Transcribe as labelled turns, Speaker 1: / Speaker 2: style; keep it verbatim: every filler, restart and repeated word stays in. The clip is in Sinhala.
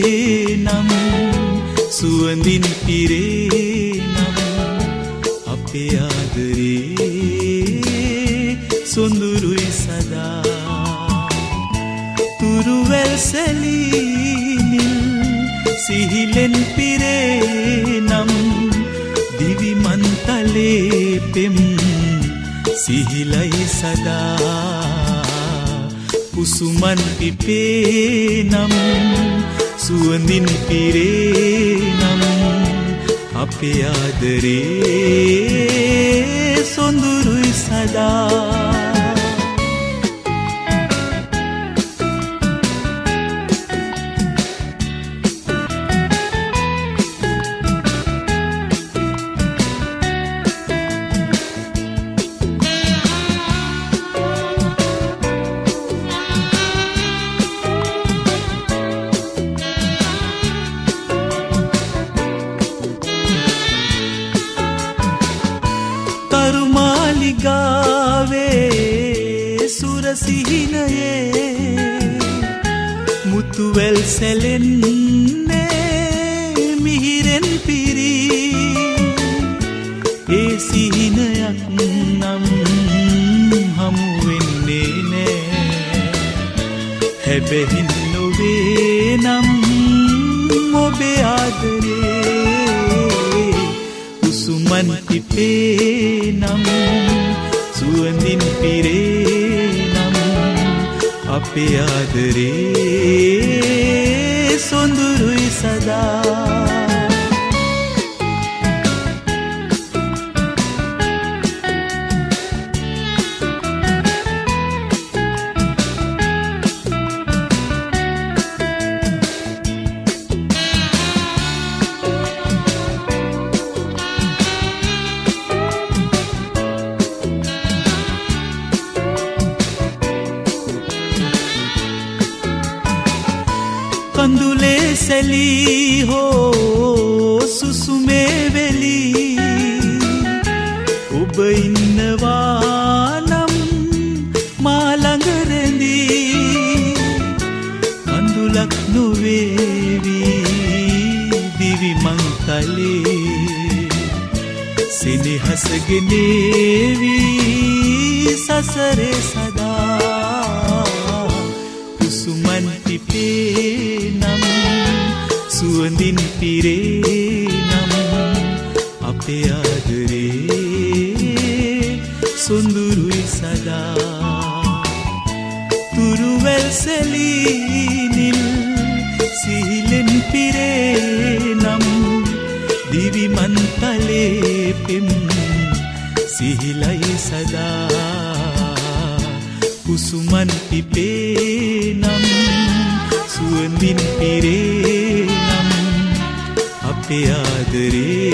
Speaker 1: නම් සුවඳින් පිරේ නම් අපේ ආදරේ සොඳුරුයි සදා තුරුවැල් සැලීනිල් සිහිලෙන් පිරේ නම් දිවි මන්තලේ පෙම් සිහිලයි සදා කුසුමන් පිපේ නම් සුවඳින් පිරේ නම් අපේ ආදරේ සොඳුරුයි සදා ගාවේ සුරසිහිනයේ මුතුවැල් සැලෙන්නේ මිහිරෙන් පිරී ඒ සිහිනයක් නම් හමු වෙන්නේ නෑ හැබැයි නොවේ නම් ඔබේ ආදරේ කුසුමන් පිපේ නම් සුවඳින් පිරේ නම් අපේ ආදරේ සොඳුරුයි සදා කඳුලේ සැලී හෝ සුසුමේ වෙලී ඔබ ඉන්නවා නම් මා ළඟ රැඳී කඳුලක් නොවේවි දිවි මංතලේ සෙනෙහස ගෙනේවි සසරේ සදා කුසුමන් පිපේ නම් සුවඳින් පිරේ නම් අපේ ආදරේ සොඳුරුයි සදා තුරුවැල් සැලීනිල් සිහිලෙන් පිරේ නම් දිවි මන්තලේ පෙම් සිහිලයි සදා කුසුමන් පිපේ නම් සුවඳින් පිරේ නම් අපේ ආදරේ